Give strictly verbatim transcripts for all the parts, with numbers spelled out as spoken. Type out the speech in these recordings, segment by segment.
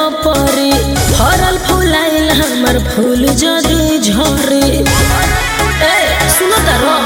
पपरी फरल फुलाइल हमर फूल जदी झरे। ए सुनो तारो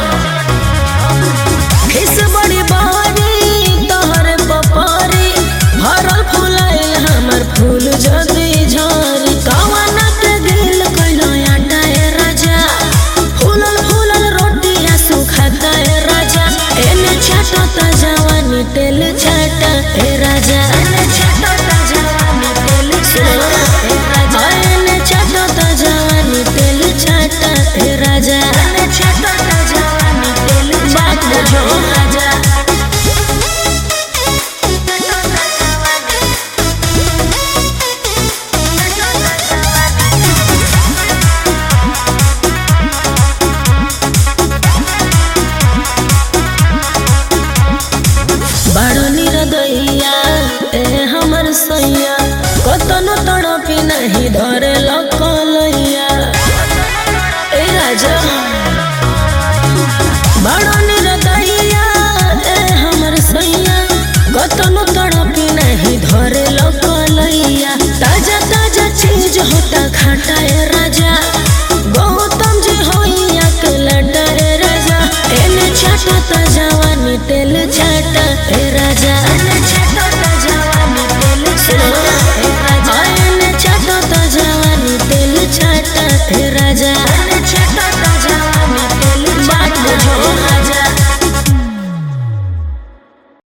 खिस बड़ी बारी तोहरे पपरी फरल फुलाइल हमर फूल जदी झरे। कवन के दिल कइलो आटा ए राजा फूलल फूलल रोटिया सुखाता ए राजा। एने छाटता जवानी तेल छाटा ए राजा। एने छाटता जवानी तेल छाटा ए राजा। एने छाटता जवानी तेल छाटा ए राजा। एने छाटता जवानी तेल बात बुझो राजा। बड़ो निरदैया ए हमर सैया कतनो तड़पी नहीं धरे लकलैया ए राजा। बड़ो